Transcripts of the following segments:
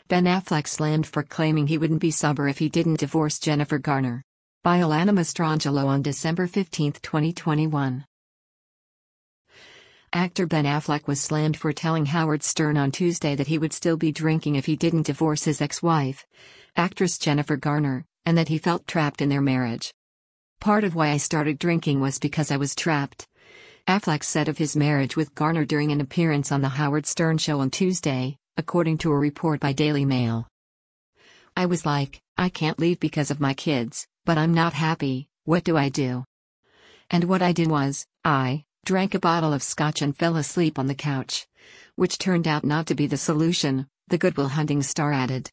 Ben Affleck slammed for claiming he wouldn't be sober if he didn't divorce Jennifer Garner. By Alana Mastrangelo on December 15, 2021. Actor Ben Affleck was slammed for telling Howard Stern on Tuesday that he would still be drinking if he didn't divorce his ex-wife, actress Jennifer Garner, and that he felt trapped in their marriage. "Part of why I started drinking was because I was trapped," Affleck said of his marriage with Garner during an appearance on The Howard Stern Show on Tuesday, according to a report by Daily Mail. "I was like, I can't leave because of my kids, but I'm not happy. What do I do? And what I did was, I drank a bottle of scotch and fell asleep on the couch. Which turned out not to be the solution," the Good Will Hunting star added.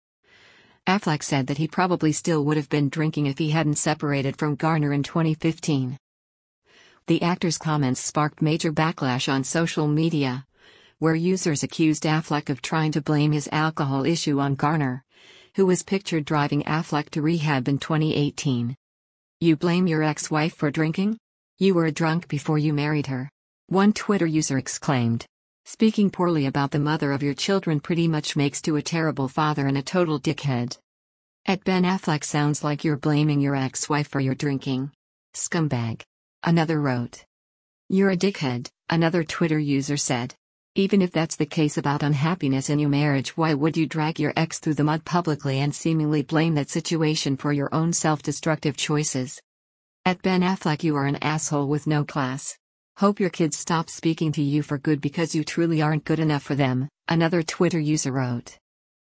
Affleck said that he probably still would have been drinking if he hadn't separated from Garner in 2015. The actor's comments sparked major backlash on social media, where users accused Affleck of trying to blame his alcohol issue on Garner, who was pictured driving Affleck to rehab in 2018. "You blame your ex-wife for drinking? You were a drunk before you married her," one Twitter user exclaimed. "Speaking poorly about the mother of your children pretty much makes you a terrible father and a total dickhead. At Ben Affleck sounds like you're blaming your ex-wife for your drinking. Scumbag," another wrote. "You're a dickhead," another Twitter user said. "Even if that's the case about unhappiness in your marriage, why would you drag your ex through the mud publicly and seemingly blame that situation for your own self-destructive choices? At Ben Affleck, you are an asshole with no class. Hope your kids stop speaking to you for good because you truly aren't good enough for them," another Twitter user wrote.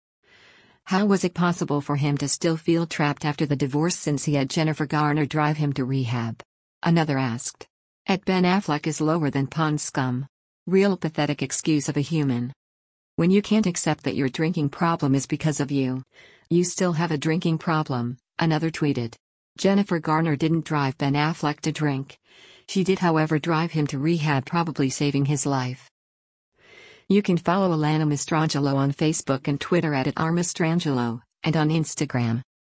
How was it possible for him to still feel trapped after the divorce since he had Jennifer Garner drive him to rehab? Another asked. At Ben Affleck is lower than pond scum. Real pathetic excuse of a human. When you can't accept that your drinking problem is because of you, you still have a drinking problem, another tweeted. Jennifer Garner didn't drive Ben Affleck to drink. She did, however, drive him to rehab, probably saving his life. You can follow Alana Mastrangelo on Facebook and Twitter at @rmastrangelo, and on Instagram.